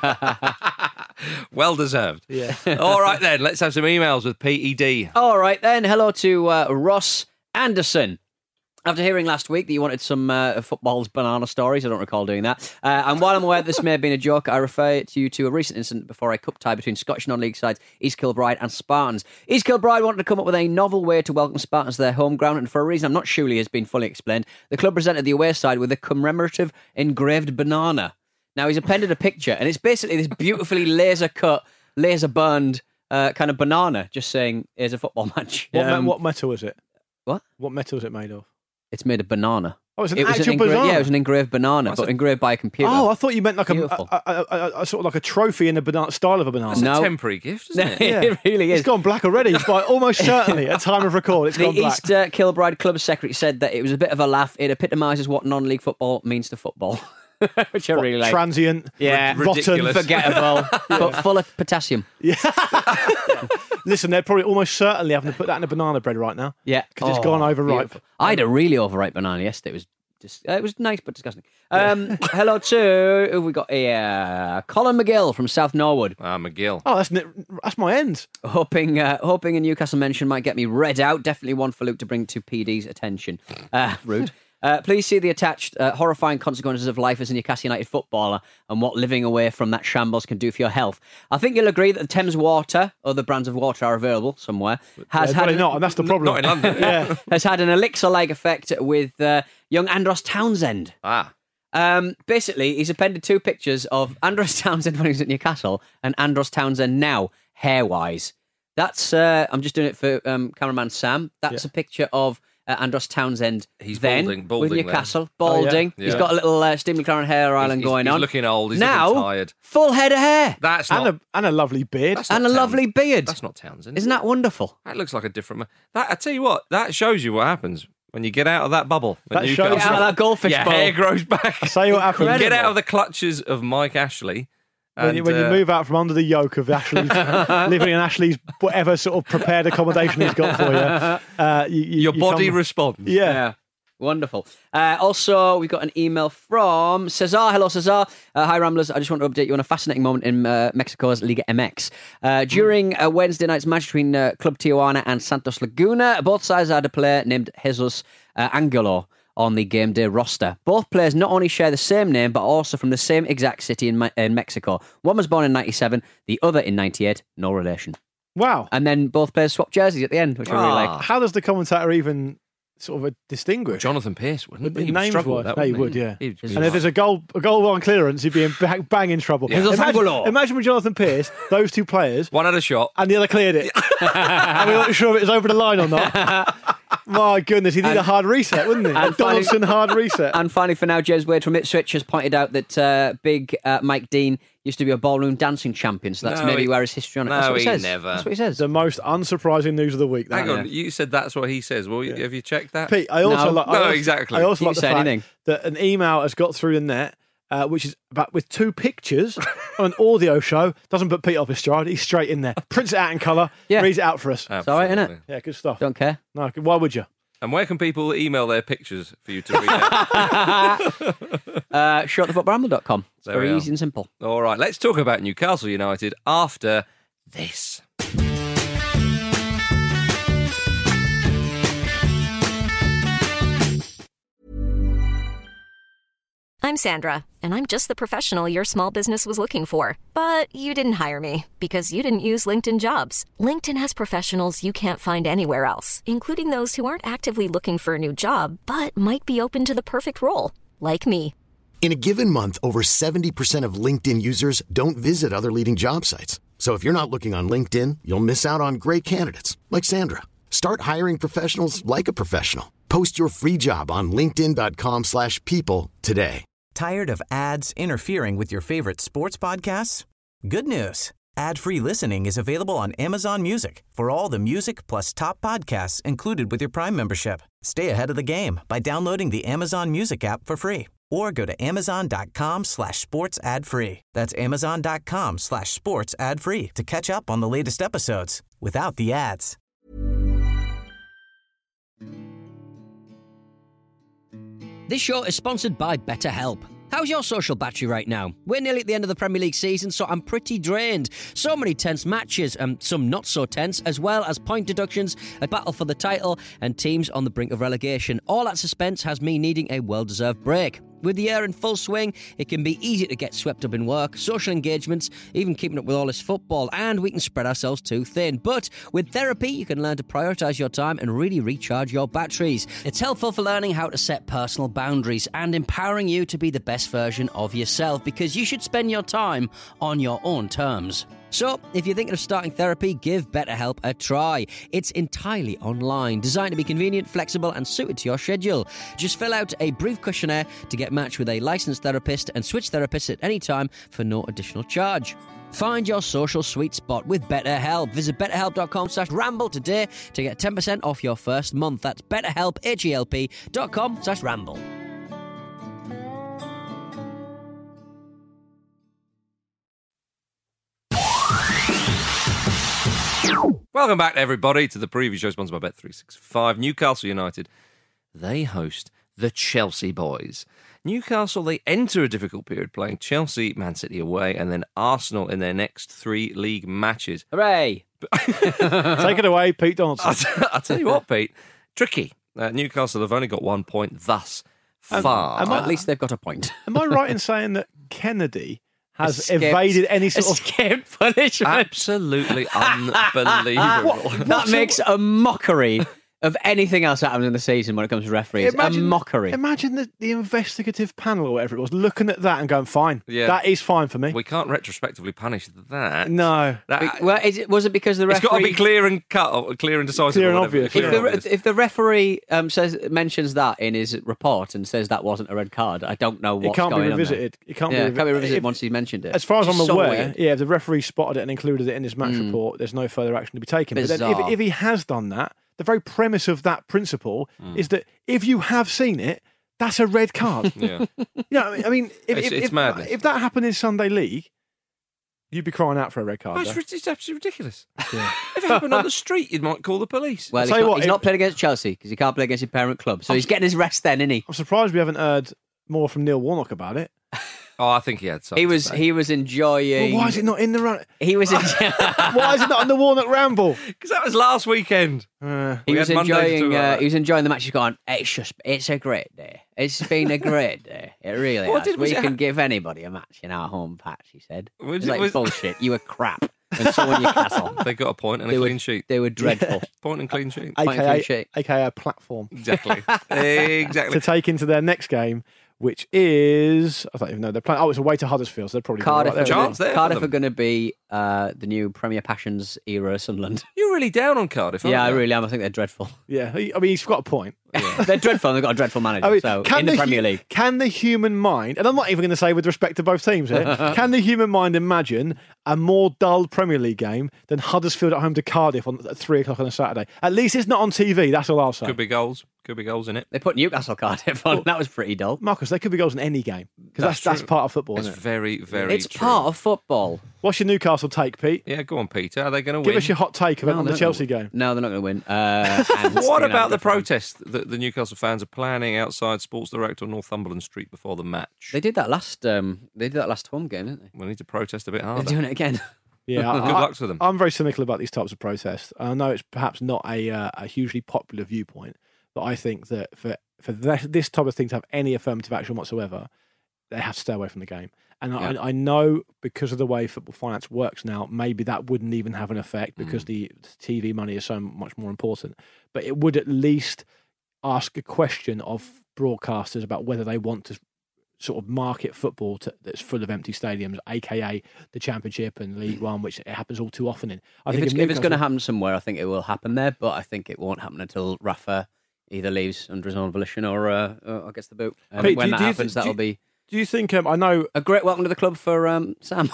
pie. Well deserved. Yeah. All right then, let's have some emails with PED. All right then. Hello to Ross Anderson. After hearing last week that you wanted some football's banana stories, I don't recall doing that. And while I'm aware this may have been a joke, I refer you to a recent incident before a cup tie between Scottish non-league sides East Kilbride and Spartans. East Kilbride wanted to come up with a novel way to welcome Spartans to their home ground, and for a reason I'm not sure has been fully explained, the club presented the away side with a commemorative engraved banana. Now, he's appended a picture, and it's basically this beautifully laser-cut, laser-burned kind of banana, just saying, here's a football match. What metal is it? What? What metal is it made of? It's made of banana. Oh, it's an actual banana? Yeah, it was an engraved banana, but engraved by a computer. Oh, I thought you meant like Beautiful. a sort of like a trophy in the banana style of a banana. It's No. a temporary gift, isn't it? It really is. It's gone black already. It's by almost certainly at time of record. It's The gone black. East Kilbride club secretary said that it was a bit of a laugh. It epitomises what non-league football means to football, which I really like. Transient, Yeah, rotten, ridiculous. forgettable, but full of potassium. Listen, they're probably almost certainly having to put that in a banana bread right now. Yeah, because it's gone overripe. beautiful. I had a really overripe banana yesterday. It was just, it was nice but disgusting. Hello to who we got here? Colin McGill from South Norwood. McGill. Oh, that's my end. Hoping a Newcastle mention might get me read out. Definitely one for Luke to bring to PD's attention. Rude. Please see the attached horrifying consequences of life as a Newcastle United footballer and what living away from that shambles can do for your health. I think you'll agree that the Thames Water, other brands of water are available somewhere, has Probably not, and that's the problem. Not in London. Yeah. has had an elixir-like effect with young Andros Townsend. Basically, he's appended 2 pictures of Andros Townsend when he was at Newcastle and Andros Townsend now, hair-wise. That's, I'm just doing it for cameraman Sam. That's a picture of Andros Townsend. He's then balding with there. Newcastle, balding. Yeah. He's got a little Steve McLaren hair island going he's on. looking old. He's now, looking tired. full head of hair That's not. And a lovely beard. That's not and a lovely Townsend. beard. That's not Townsend. Isn't that wonderful? That looks like a different man. I tell you what, that shows you what happens when you get out of that bubble. That Newcastle. shows Get out of that goldfish Your bowl. hair grows back. I say what happens. Get Incredible. out of the clutches of Mike Ashley. When you move out from under the yoke of Ashley's, living in Ashley's whatever sort of prepared accommodation he's got for you, your body come- responds. Yeah. Wonderful. Also, we got an email from Cesar. Hello, Cesar. Hi, Ramblers. I just want to update you on a fascinating moment in Mexico's Liga MX. During a Wednesday night's match between Club Tijuana and Santos Laguna, both sides had a player named Jesus Angulo. on the game day roster. Both players not only share the same name, but also from the same exact city in Mexico. One was born in 97, the other in 98. No relation. Wow. And then both players swap jerseys at the end, which I really like. How does the commentator even sort of distinguish? Jonathan Pearce wouldn't he? Names struggle wise, with that, he wouldn't would, yeah. He'd And if there's a goal on clearance, he'd be in bang in trouble. Yeah. Imagine with Jonathan Pearce, those two players, one had a shot and the other cleared it, and we weren't sure if it was over the line or not. My goodness, he'd need a hard reset, wouldn't he? And Donaldson hard reset. And finally, for now, James Wade from Ipswich has pointed out that big Mike Dean used to be a ballroom dancing champion, so that's maybe where his history on it. That's what he says. Never. That's what he says. The most unsurprising news of the week. Hang on, you said that's what he says. Well, have you checked that? Pete, I also like the fact that an email has got through the net, which is about with two pictures on an audio show. Doesn't put Pete off his stride. He's straight in there. Prints it out in colour. Reads it out for us. It's all right, isn't it? Yeah, good stuff. Don't care. No, why would you? And where can people email their pictures for you to read out? Shortthefootbramble.com. It's very easy and simple. All right, let's talk about Newcastle United after this. I'm Sandra, and I'm just the professional your small business was looking for. But you didn't hire me because you didn't use LinkedIn Jobs. LinkedIn has professionals you can't find anywhere else, including those who aren't actively looking for a new job, but might be open to the perfect role, like me. In a given month, over 70% of LinkedIn users don't visit other leading job sites. So if you're not looking on LinkedIn, you'll miss out on great candidates like Sandra. Start hiring professionals like a professional. Post your free job on linkedin.com/people today. Tired of ads interfering with your favorite sports podcasts? Good news. Ad-free listening is available on Amazon Music for all the music plus top podcasts included with your Prime membership. Stay ahead of the game by downloading the Amazon Music app for free or go to amazon.com/sports ad free. That's amazon.com/sports ad free to catch up on the latest episodes without the ads. This show is sponsored by BetterHelp. How's your social battery right now? We're nearly at the end of the Premier League season, so I'm pretty drained. So many tense matches, and some not so tense, as well as point deductions, a battle for the title, and teams on the brink of relegation. All that suspense has me needing a well-deserved break. With the year in full swing, it can be easy to get swept up in work, social engagements, even keeping up with all this football, and we can spread ourselves too thin. But with therapy, you can learn to prioritise your time and really recharge your batteries. It's helpful for learning how to set personal boundaries and empowering you to be the best version of yourself, because you should spend your time on your own terms. So, if you're thinking of starting therapy, give BetterHelp a try. It's entirely online, designed to be convenient, flexible, and suited to your schedule. Just fill out a brief questionnaire to get matched with a licensed therapist and switch therapists at any time for no additional charge. Find your social sweet spot with BetterHelp. Visit betterhelp.com/ramble today to get 10% off your first month. That's betterhelp, HELP.com/ramble. Welcome back, everybody, to the preview show sponsored by Bet365. Newcastle United, they host the Chelsea boys. Newcastle, they enter a difficult period playing Chelsea, Man City away, and then Arsenal in their next 3 league matches. Hooray! Take it away, Pete Donaldson. I'll tell you what, Pete, tricky. Newcastle have only got 1 point thus far. At least they've got a point. Am I right in saying that Kennedy has evaded any sort of escaped punishment? Absolutely unbelievable. That makes a mockery of anything else that happens in the season when it comes to referees. A mockery. Imagine the investigative panel or whatever it was looking at that and going, fine, that is fine for me. We can't retrospectively punish that. No. Was it because the referee... It's got to be clear and clear and decisive. Clear and obvious. If the referee mentions that in his report and says that wasn't a red card, I don't know what's going on. It can't be revisited once he mentioned it. As far as I'm aware, if the referee spotted it and included it in his match report, there's no further action to be taken. Bizarre. But then if he has done that, the very premise of that principle is that if you have seen it, that's a red card. Yeah. I mean, it's madness. If that happened in Sunday League, you'd be crying out for a red card. It's absolutely ridiculous. Yeah. If it happened on the street, you might call the police. Well, he's not playing against Chelsea because he can't play against his parent club. So he's getting his rest then, isn't he? I'm surprised we haven't heard more from Neil Warnock about it. Oh, I think he had something. He was enjoying. Well, why is it not in the run? He was. Why is it not in the Warnock Ramble? Because that was last weekend. He was enjoying the match. He's gone. It's a great day. It's been a great day. It really has. We can give anybody a match in our home patch. He said. It's like bullshit. You were crap. And so were Newcastle. They got a point and a clean sheet. They were dreadful. Point and clean sheet. AKA a platform. Exactly. Exactly. To take into their next game, which is, I don't even know, they're playing. Oh, it's away to Huddersfield, so they're probably Cardiff. Cardiff are going to be the new Premier Passions era Sunderland. You're really down on Cardiff, aren't you? I really am. I think they're dreadful. Yeah, I mean, he's got a point. Yeah. They're dreadful and they've got a dreadful manager. In the Premier League. Can the human mind, and I'm not even going to say with respect to both teams here, can the human mind imagine a more dull Premier League game than Huddersfield at home to Cardiff at 3 o'clock on a Saturday? At least it's not on TV, that's all I'll say. Could be goals in it. They put Newcastle Cardiff on. That was pretty dull. Marcus, there could be goals in any game. Because that's part of football, isn't it? Very, very It's true. part of football. What's your Newcastle take, Pete? Yeah, go on, Peter. Are they going to win? Give us your hot take on the Chelsea game. No, they're not going to win. What about the protest that the Newcastle fans are planning outside Sports Direct on Northumberland Street before the match? They did that last home game, didn't they? We need to protest a bit harder. They're doing it again. Yeah, good luck to them. I'm very cynical about these types of protests. I know it's perhaps not a hugely popular viewpoint, but I think that for this type of thing to have any affirmative action whatsoever, they have to stay away from the game. And I know because of the way football finance works now, maybe that wouldn't even have an effect because the TV money is so much more important. But it would at least ask a question of broadcasters about whether they want to sort of market football that's full of empty stadiums, aka the Championship and League One, which it happens all too often in. If it's going to happen somewhere, I think it will happen there, but I think it won't happen until Rafa either leaves under his own volition or gets the boot. Pete, when that happens, that'll be... Do you think, I know... A great welcome to the club for Sam.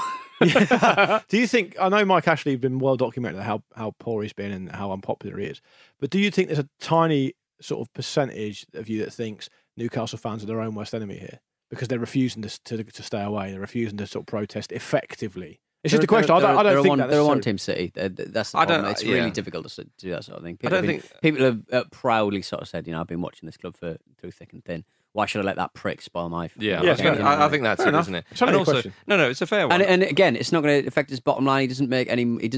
Do you think, I know Mike Ashley has been well documented how poor he's been and how unpopular he is, but do you think there's a tiny sort of percentage of you that thinks Newcastle fans are their own worst enemy here? Because they're refusing to stay away, they're refusing to sort of protest effectively. It's just a question. I don't think they're a one-team city. That's the problem. It's really difficult to do that sort of thing. People have proudly sort of said, I've been watching this club through thick and thin. Why should I let that prick spoil my... I think that's it, isn't it? It's only a question. No, it's a fair one. And again, it's not going to affect his bottom line. He doesn't make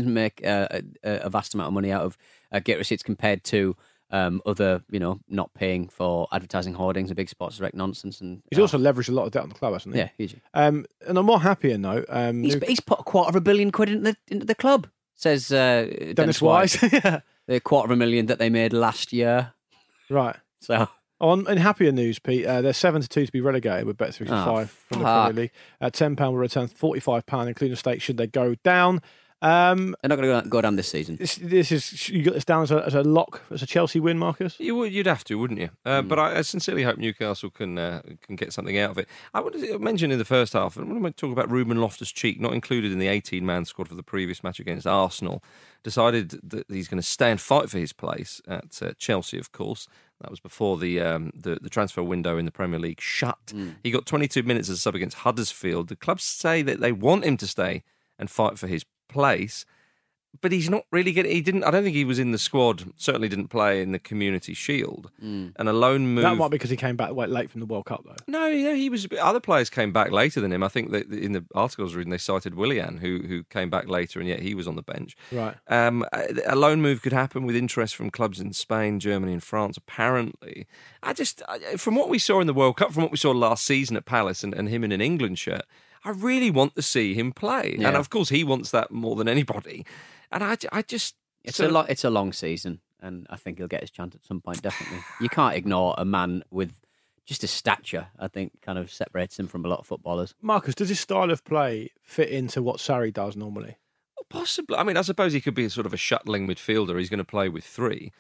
a vast amount of money out of gate receipts compared to other, not paying for advertising hoardings and big sports direct nonsense. And he's also leveraged a lot of debt on the club, hasn't he? Yeah, hugely. And on a more happier note, he's put $250 million into the club. Says Dennis Wise. Yeah. The $250,000 that they made last year. Right. So. In happier news, Pete, they're 7-2 to be relegated with Bet365 from the Premier League. £10 will return £45, including stakes should they go down. They're not going to go down this season. This is, you got this down as a lock, as a Chelsea win, Marcus? You'd have to, wouldn't you? But I sincerely hope Newcastle can get something out of it. I wanted to mention in the first half, and when I talk about Ruben Loftus-Cheek, not included in the 18-man squad for the previous match against Arsenal, decided that he's going to stay and fight for his place at Chelsea, of course. That was before the transfer window in the Premier League shut. He got 22 minutes as a sub against Huddersfield. The clubs say that they want him to stay and fight for his place, but he's not really getting... I don't think he was in the squad, certainly didn't play in the Community Shield. And a loan move... That might be because he came back late from the World Cup, though. No, he was... Other players came back later than him. I think that in the articles reading, they cited Willian, who came back later, and yet he was on the bench. Right. A loan move could happen with interest from clubs in Spain, Germany and France, apparently. From what we saw in the World Cup, from what we saw last season at Palace and him in an England shirt, I really want to see him play. Yeah. And of course he wants that more than anybody. And I just... It's a long season, and I think he'll get his chance at some point, definitely. You can't ignore a man with just his stature, I think, kind of separates him from a lot of footballers. Marcus, does his style of play fit into what Sarri does normally? Well, possibly. I mean, I suppose he could be sort of a shuttling midfielder. He's going to play with three.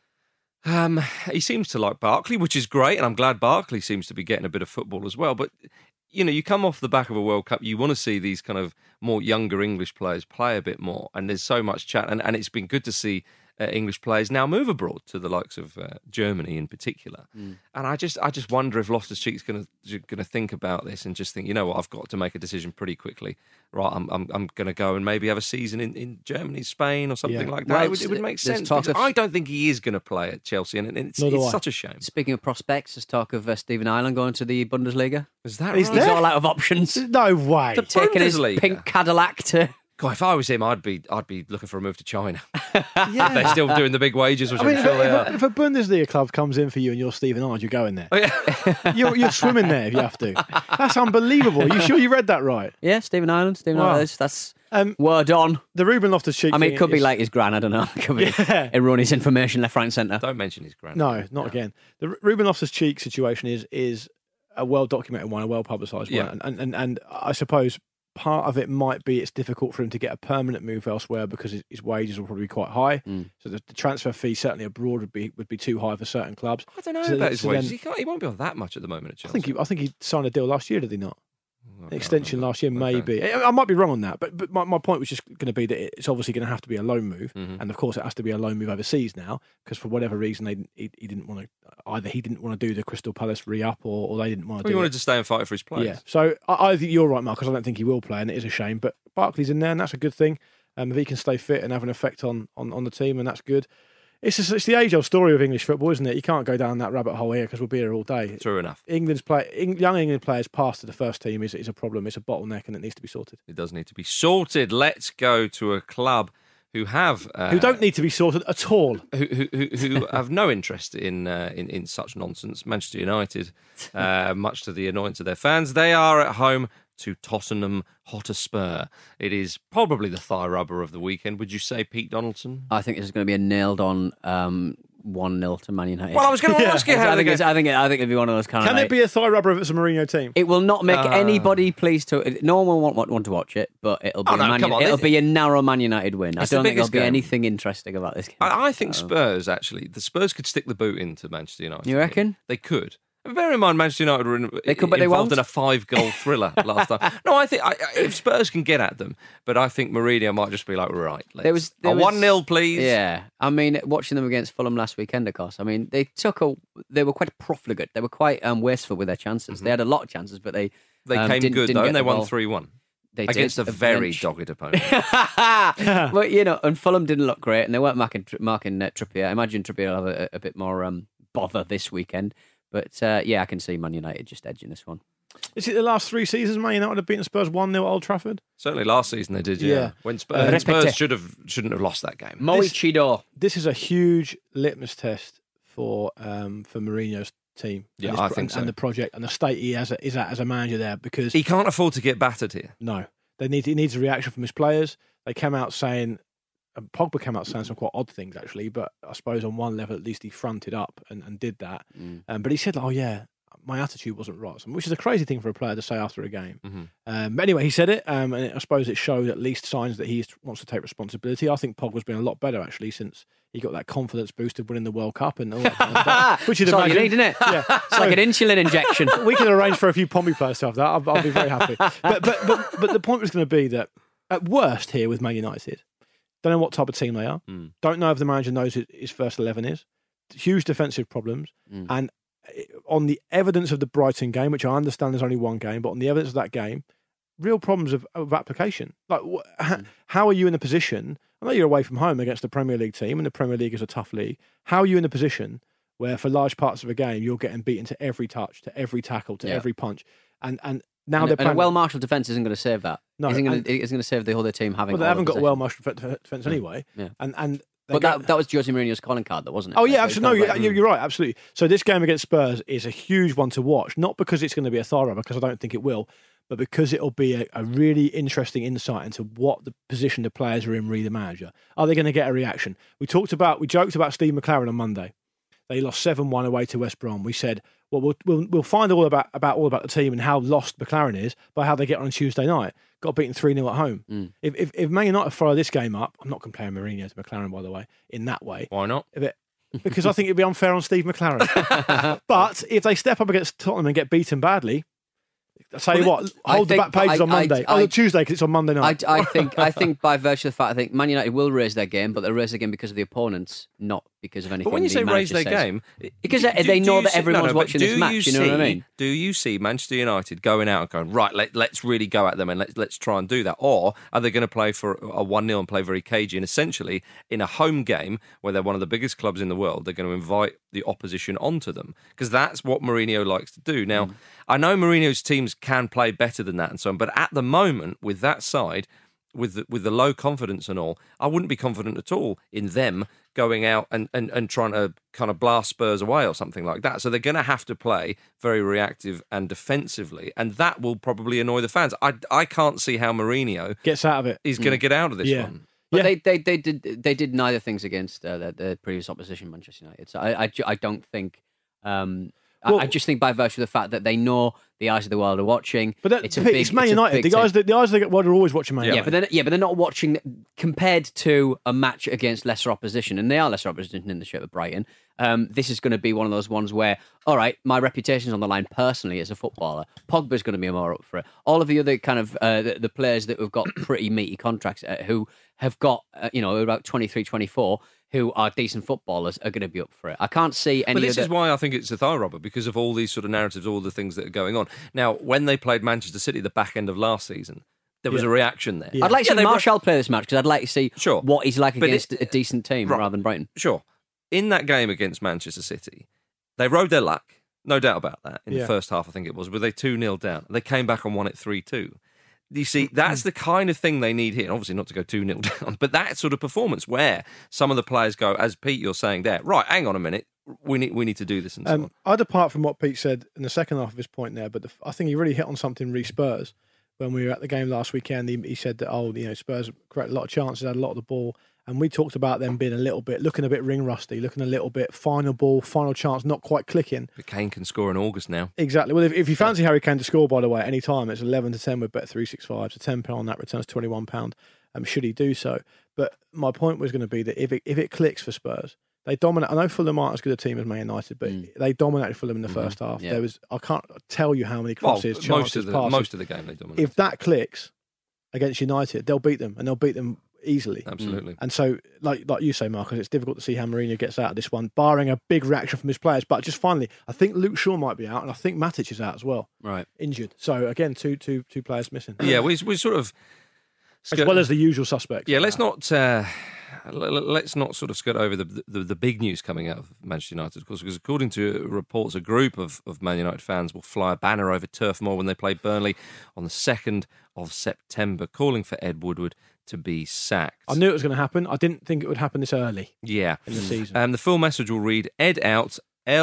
He seems to like Barkley, which is great, and I'm glad Barkley seems to be getting a bit of football as well. But, you come off the back of a World Cup, you want to see these kind of more younger English players play a bit more, and there's so much chat, and it's been good to see English players now move abroad to the likes of Germany in particular. And I just wonder if Loftus-Cheek's going to think about this and just think, you know what, I've got to make a decision pretty quickly. Right, I'm going to go and maybe have a season in Germany, Spain, or something like that. Well, it would make sense. I don't think he is going to play at Chelsea, and it's such a shame. Speaking of prospects, there's talk of Stephen Ireland going to the Bundesliga. Is that right? He's all out of options. No way. Taking his pink Cadillac to... God, if I was him, I'd be looking for a move to China. Yeah, they're still doing the big wages, which I'm sure they are. If a Bundesliga club comes in for you and you're Stephen Ireland, you're going there. Oh, yeah. you're swimming there if you have to. That's unbelievable. You sure you read that right? Yeah, Stephen Ireland. That's word on. The Ruben Loftus-Cheek. I mean, it could be like his gran. I don't know. It could be erroneous information left, right, and centre. Don't mention his gran. No, not again. The Ruben Loftus-Cheek situation is a well documented one, a well publicised one, and I suppose part of it might be it's difficult for him to get a permanent move elsewhere because his wages will probably be quite high. So the transfer fee certainly abroad would be too high for certain clubs. I don't know about his wages. He won't be on that much at the moment at Chelsea. I think he signed a deal last year, did he not? An extension last year, maybe. Okay. I might be wrong on that, but my point was just going to be that it's obviously going to have to be a loan move, and of course it has to be a loan move overseas now because for whatever reason he didn't want to. Either he didn't want to do the Crystal Palace re-up, or they didn't want to. He wanted to stay and fight for his place. Yeah, so I think you're right, Mark, because I don't think he will play, and it is a shame. But Barkley's in there, and that's a good thing. If he can stay fit and have an effect on the team, and that's good. It's the age-old story of English football, isn't it? You can't go down that rabbit hole here because we'll be here all day. True enough. Young England players passed to the first team is a problem. It's a bottleneck, and it needs to be sorted. It does need to be sorted. Let's go to a club who don't need to be sorted at all. Who have no interest in such nonsense. Manchester United, much to the annoyance of their fans, they are at home to Tottenham Hotspur. It is probably the thigh rubber of the weekend. Would you say, Pete Donaldson? I think this is going to be a nailed-on 1-0 to Man United. Well, I was going to ask you how I think it'd be one of those kind of. Can it be a thigh rubber if it's a Mourinho team? It will not make anybody pleased to. No one will want to watch it, but it'll be a narrow Man United win. I don't think there'll be anything interesting about this game. I think Spurs the Spurs could stick the boot into Manchester United. You reckon? They could. Bear in mind, Manchester United were involved in a 5-goal thriller last time. No, I think if Spurs can get at them, but I think Mourinho might just be like, right, let's 1-0, please. Yeah, I mean, watching them against Fulham last weekend, of course. I mean, they were quite profligate. They were quite wasteful with their chances. They had a lot of chances, but they came good though, and they won 3-1 against a very dogged opponent. But and Fulham didn't look great, and they weren't marking Trippier. I imagine Trippier will have a bit more bother this weekend. But I can see Man United just edging this one. Is it the last 3 seasons Man United have beaten Spurs 1-0 at Old Trafford? Certainly last season they did, yeah. When Spurs shouldn't have lost that game. Moichido. This is a huge litmus test for Mourinho's team. Yeah, I think so. And the project and the state he is at as a manager there, because he can't afford to get battered here. No. He needs a reaction from his players. They came out saying... Pogba came out saying some quite odd things, actually, but I suppose on one level, at least he fronted up and did that. But he said, my attitude wasn't right, which is a crazy thing for a player to say after a game. But anyway, he said it, and I suppose it showed at least signs that he wants to take responsibility. I think Pogba's been a lot better, actually, since he got that confidence boost of winning the World Cup and all that kind of stuff. Which is all you need, isn't it? Yeah. It's like an insulin injection. We can arrange for a few Pompey players to have that. I'll be very happy. But the point was going to be that at worst here with Man United, don't know what type of team they are. Don't know if the manager knows his first 11 is. Huge defensive problems. And on the evidence of the Brighton game, which I understand there's only one game, but on the evidence of that game, real problems of application. Like, how are you in a position? I know you're away from home against the Premier League team, and the Premier League is a tough league. How are you in a position where, for large parts of a game, you're getting beaten to every touch, to every tackle, to every punch, and now they're playing... a well-marshalled defence isn't going to save that. No, it's going to save the other team having. Well, they haven't got a well-marshalled defence anyway. Yeah. But that was Jose Mourinho's calling card, though, wasn't it? Oh, yeah, absolutely. No, you're right, absolutely. So this game against Spurs is a huge one to watch, not because it's going to be a thigh rubber, because I don't think it will, but because it'll be a really interesting insight into what the position the players are in, re the manager. Are they going to get a reaction? We joked about Steve McLaren on Monday. They lost 7-1 away to West Brom. We said, well, we'll find all about the team and how lost McLaren is by how they get on Tuesday night. Got beaten 3-0 at home. If Man United follow this game up, I'm not comparing Mourinho to McLaren, by the way, in that way. Why not? Because I think it'd be unfair on Steve McLaren. But if they step up against Tottenham and get beaten badly, I tell you what, hold the back pages on Monday. Tuesday, because it's on Monday night. I think by virtue of the fact, I think Man United will raise their game, but they'll raise their game because of the opponents, not because of anything. But when you say raise their game, because they know that everyone's watching this match. You know what I mean? Do you see Manchester United going out and going, right, let's really go at them and let's try and do that? Or are they going to play for a 1-0 and play very cagey? And essentially, in a home game where they're one of the biggest clubs in the world, they're going to invite the opposition onto them, because that's what Mourinho likes to do. Now, I know Mourinho's teams can play better than that and so on, but at the moment, with that side, with the low confidence and all, I wouldn't be confident at all in them going out and trying to kind of blast Spurs away or something like that. So they're going to have to play very reactive and defensively, and that will probably annoy the fans. I can't see how Mourinho gets out of it. He's going to get out of this one. But they did neither things against the previous opposition, Manchester United. So I don't think. I just think by virtue of the fact that they know the eyes of the world are watching. But it's Man United. The eyes of the world are always watching Man United. But they're not watching compared to a match against lesser opposition, and they are lesser opposition in the shirt of Brighton. This is going to be one of those ones where, all right, my reputation's on the line personally as a footballer. Pogba's going to be more up for it. All of the other kind of the players that have got pretty meaty contracts, who have got about 23, 24. Who are decent footballers are going to be up for it. I can't see any. But this is why I think it's a thigh rubber, because of all these sort of narratives, all the things that are going on. Now, when they played Manchester City the back end of last season, there was a reaction there. Yeah. I'd like to see Martial play this match, because I'd like to see what he's like against a decent team rather than Brighton. Sure. In that game against Manchester City, they rode their luck, no doubt about that. In the first half, I think it was, were they 2-0 down? They came back and won it 3-2. You see, that's the kind of thing they need here. Obviously, not to go 2-0 down, but that sort of performance where some of the players go, as Pete, you're saying there, right, hang on a minute, we need to do this and so on. I'd apart from what Pete said in the second half of his point there, but I think he really hit on something re Spurs. When we were at the game last weekend, he said that, Spurs created a lot of chances, had a lot of the ball. And we talked about them being looking a bit ring rusty, looking a little bit final ball, final chance, not quite clicking. But Kane can score in August now. Exactly. Well, if you fancy Harry Kane to score, by the way, at any time, it's 11-10 with Bet365. So £10 on that returns £21. Should he do so? But my point was going to be that if it clicks for Spurs, they dominate. I know Fulham aren't as good a team as Man United, but they dominated Fulham in the first half. Yeah. I can't tell you how many crosses, chances, passes. Most of the game they dominated. If that clicks against United, they'll beat them, and they'll beat them easily. Absolutely. And so, like you say, Marcus, it's difficult to see how Mourinho gets out of this one, barring a big reaction from his players. But just finally, I think Luke Shaw might be out, and I think Matic is out as well. Right. Injured. So, again, two players missing. Yeah, we sort of... As well as the usual suspects. Yeah, let's not sort of skirt over the big news coming out of Manchester United, of course, because according to reports, a group of Man United fans will fly a banner over Turf Moor when they play Burnley on the 2nd of September, calling for Ed Woodward to be sacked. I knew it was going to happen. I didn't think it would happen this early. Yeah. In the season. The full message will read, Ed out,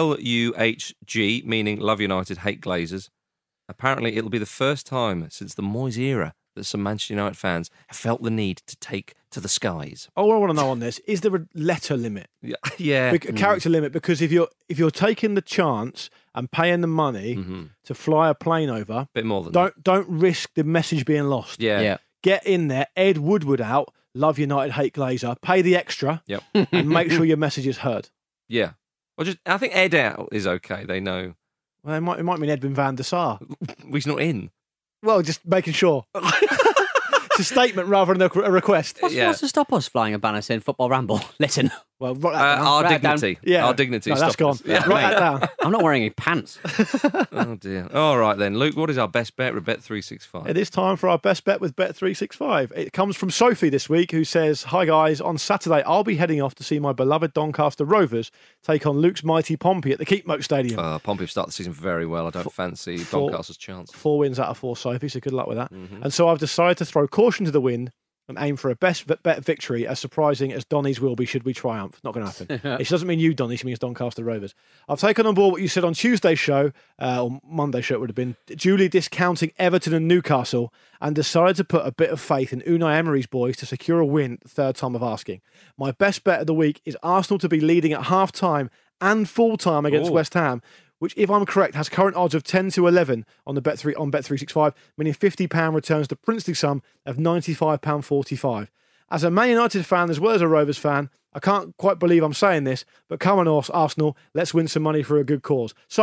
LUHG, meaning Love United, Hate Glazers. Apparently, it'll be the first time since the Moyes era that some Manchester United fans have felt the need to take to the skies. All I want to know on this, is there a letter limit? Yeah. A character limit, because if you're taking the chance and paying the money to fly a plane over, bit more than don't risk the message being lost. Yeah. Get in there, Ed Woodward out, Love United, Hate Glazer, pay the extra, and make sure your message is heard. Yeah. Well, I think Ed out is okay. They know. Well, it might mean Edwin van der Sar. He's not in. Well, just making sure. It's a statement rather than a request. What's to stop us flying a banner saying Football Ramble? Listen. Well, write that down. Our dignity. Yeah. Our dignity. No, that's gone. Yeah. Write that down. I'm not wearing any pants. Oh, dear. All right, then. Luke, what is our best bet with Bet365? It is time for our best bet with Bet365. It comes from Sophie this week, who says, Hi, guys. On Saturday, I'll be heading off to see my beloved Doncaster Rovers take on Luke's mighty Pompey at the Keepmoat Stadium. Pompey have started the season very well. I don't fancy Doncaster's chance. 4 wins out of 4, Sophie, so good luck with that. And so I've decided to throw caution to the wind and aim for a best bet victory, as surprising as Donny's will be should we triumph. Not going to happen. It doesn't mean you, Donny, she means Doncaster Rovers. I've taken on board what you said on Tuesday's show, or Monday's show it would have been, duly discounting Everton and Newcastle, and decided to put a bit of faith in Unai Emery's boys to secure a win, third time of asking. My best bet of the week is Arsenal to be leading at half-time and full-time against West Ham, which, if I'm correct, has current odds of 10-11 on Bet365, meaning £50 returns the princely sum of £95.45. As a Man United fan as well as a Rovers fan, I can't quite believe I'm saying this, but come on, Arsenal, let's win some money for a good cause. So,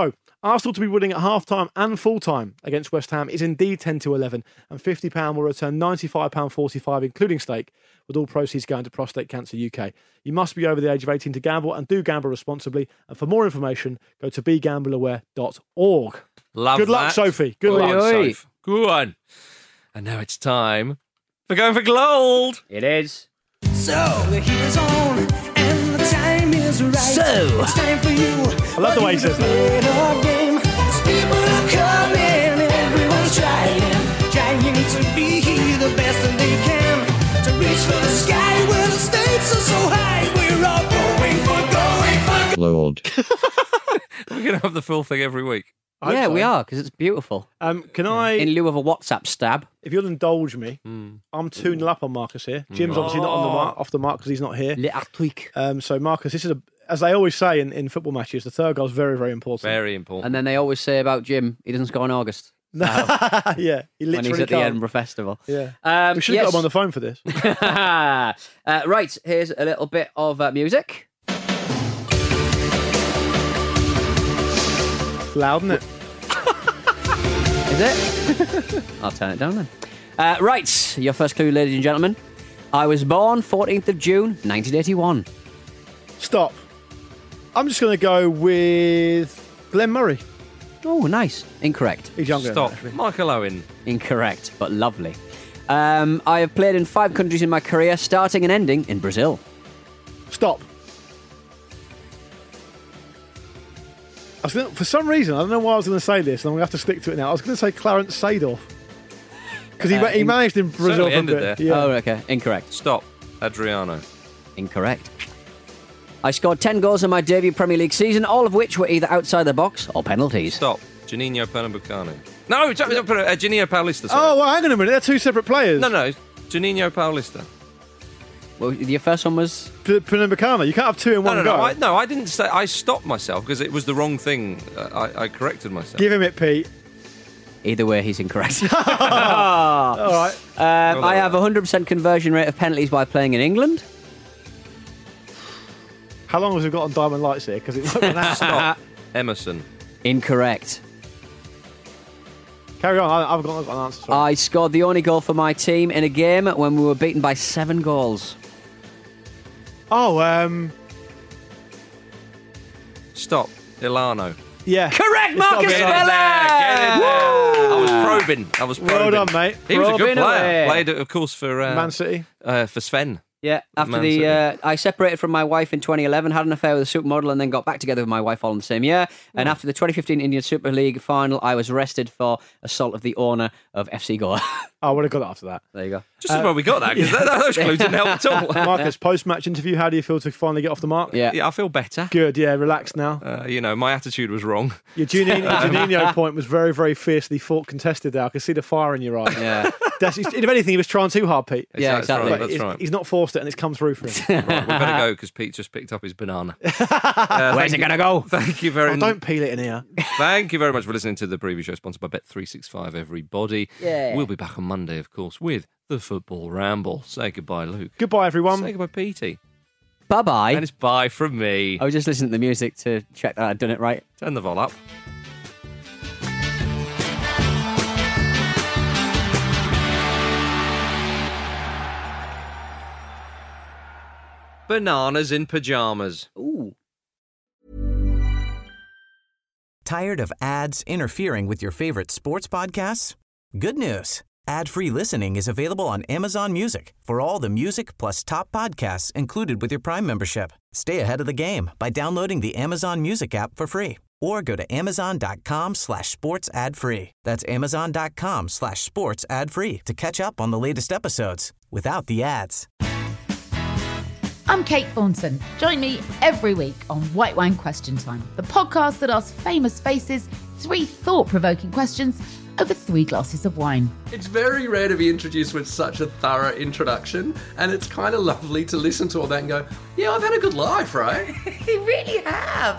Arsenal to be winning at half-time and full-time against West Ham is indeed 10-11, and £50 will return £95.45, including stake, with all proceeds going to Prostate Cancer UK. You must be over the age of 18 to gamble, and do gamble responsibly. And for more information, go to begambleaware.org. Love Good luck, that. Sophie. Good luck, Soph. Go on. And now it's time for going for gold. It is. So the heat is on and the time is right. So it's time for you. I love the way he says that. Game. People are coming, everyone's trying to be the best that they can. To reach for the sky where the stakes are so high. We're all going for Lord. We're going to have the full thing every week. Yeah, we are, because it's beautiful. Can I, in lieu of a WhatsApp stab, if you'll indulge me, I'm 2-0 up on Marcus here. Jim's obviously not on the mark, off the mark because he's not here. little tweak. So Marcus, this is as they always say in football matches, the third goal is very, very important. Very important. And then they always say about Jim, he doesn't score in August. Yeah, he literally when he's at the Edinburgh Festival. Yeah. We should have got him on the phone for this. Right, here's a little bit of music. It's loud, isn't it? Is it? I'll turn it down then. Right, your first clue, ladies and gentlemen. I was born 14th of June, 1981. Stop. I'm just going to go with Glenn Murray. Oh, nice. Incorrect. He's younger. Stop. Than that, actually. Michael Owen. Incorrect, but lovely. I have played in 5 countries in my career, starting and ending in Brazil. Stop. For some reason, I don't know why I was going to say this, and I'm going to have to stick to it now. I was going to say Clarence Seedorf. Because he managed in Brazil for a ended bit. there. Yeah. Oh, okay. Incorrect. Stop. Adriano. Incorrect. I scored 10 goals in my debut Premier League season, all of which were either outside the box or penalties. Stop. Juninho Pernambucano. No, Juninho Paulista. Sorry. Oh, well, hang on a minute. They're 2 separate players. No. Juninho Paulista. Well, your first one was... Pernambucano. You can't have 2 in one go. I didn't say... I stopped myself because it was the wrong thing. I corrected myself. Give him it, Pete. Either way, he's incorrect. All right. I have a 100% conversion rate of penalties while playing in England. How long has we got on Diamond Lights here? Because it's like that. Stop. Emerson. Incorrect. Carry on. I've got an answer. Sorry. I scored the only goal for my team in a game when we were beaten by 7 goals. Oh, Stop. Ilano. yeah. Correct, Marcus Get in Speller! there. I was probing. Well done, mate. He was a good Probing player. away. Played, of course, for Man City. for Sven. Yeah, after Man the City. I separated from my wife in 2011, had an affair with a supermodel, and then got back together with my wife all in the same year. And after the 2015 Indian Super League final, I was arrested for assault of the owner of FC Goa. I would have got it after that. There you go. Just as well we got that, because those clues didn't help at all. Marcus, post-match interview, how do you feel to finally get off the mark? Yeah. Yeah, I feel better. Good, yeah, relax now. My attitude was wrong. Your Juninho point was very, very fiercely fought, contested there. I could see the fire in your eye. Yeah. If anything, he was trying too hard, Pete. Yeah, That's exactly. right, But that's right. He's not forced it, and it's come through for him. Right, we better go because Pete just picked up his banana. Where's it going to go? Thank you very Oh, much. don't peel it in here. Thank you very much for listening to the preview show sponsored by Bet365, everybody. Yeah. We'll be back on Monday, of course, with the Football Ramble. Say goodbye, Luke. Goodbye, everyone. Say goodbye, Petey. Bye-bye. And it's bye from me. I was just listening to the music to check that I'd done it right. Turn the vol up. Bananas in pajamas. Ooh. Tired of ads interfering with your favorite sports podcasts? Good news. Ad-free listening is available on Amazon Music for all the music plus top podcasts included with your Prime membership. Stay ahead of the game by downloading the Amazon Music app for free or go to amazon.com/sports ad free. That's amazon.com/sports ad free to catch up on the latest episodes without the ads. I'm Kate Thornton. Join me every week on White Wine Question Time, the podcast that asks famous faces 3 thought-provoking questions over 3 glasses of wine. It's very rare to be introduced with such a thorough introduction, and it's kind of lovely to listen to all that and go, yeah, I've had a good life, right? You really have.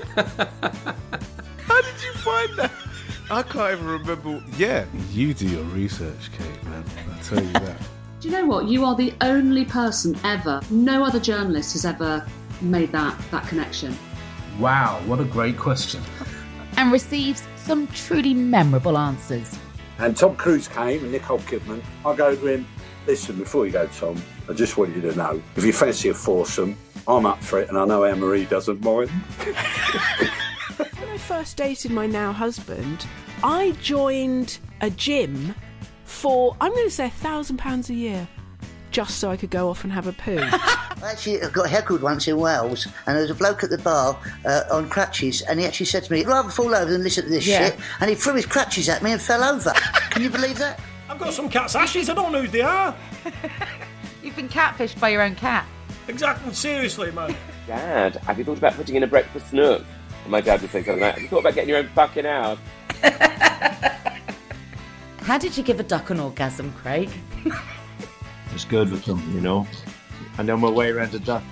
How did you find that? I can't even remember. Yeah, you do your research, Kate, man. I'll tell you that. Do you know what? You are the only person ever, no other journalist has ever made that connection. Wow, what a great question. and receives some truly memorable answers. And Tom Cruise came and Nicole Kidman. I go to him, listen, before you go, Tom, I just want you to know, if you fancy a foursome, I'm up for it, and I know Anne-Marie doesn't mind. When I first dated my now husband, I joined a gym for, I'm going to say £1,000 a year, just so I could go off and have a poo. Actually, I got heckled once in Wales, and there was a bloke at the bar on crutches, and he actually said to me, "I'd rather fall over than listen to this shit," and he threw his crutches at me and fell over. Can you believe that? I've got some cat's ashes, I don't know who they are. You've been catfished by your own cat. Exactly, seriously, man. Dad, have you thought about putting in a breakfast nook? And my dad would say something like, have you thought about getting your own fucking house? How did you give a duck an orgasm, Craig? It's good with them, you know. I know my way around a duck.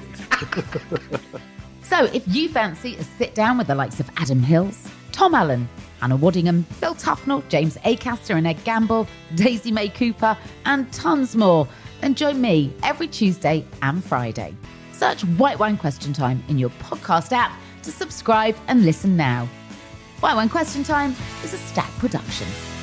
So if you fancy a sit down with the likes of Adam Hills, Tom Allen, Anna Waddingham, Phil Tufnell, James Acaster and Ed Gamble, Daisy May Cooper, and tons more, then join me every Tuesday and Friday. Search White Wine Question Time in your podcast app to subscribe and listen now. White Wine Question Time is a Stack production.